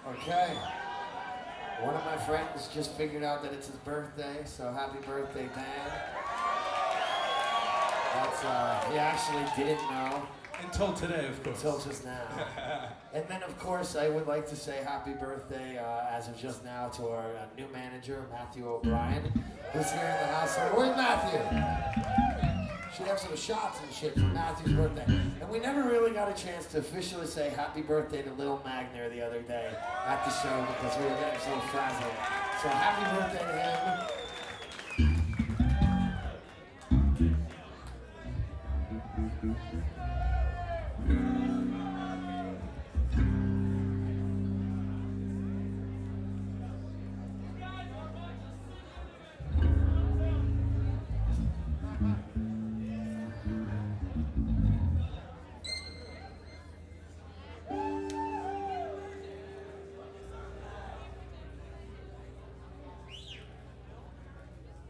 Okay. One of my friends just figured out that it's his birthday, so happy birthday, Dan. That's, he actually didn't know. Until today, of course. Until just now. And then, of course, I would like to say happy birthday, as of just now, to our new manager, Matthew O'Brien, who's here in the house. Where's Matthew? Should have some shots and shit for Matthew's birthday. And we never really got a chance to officially say happy birthday to Little Magner the other day at the show because we were getting so frazzled. So happy birthday to him.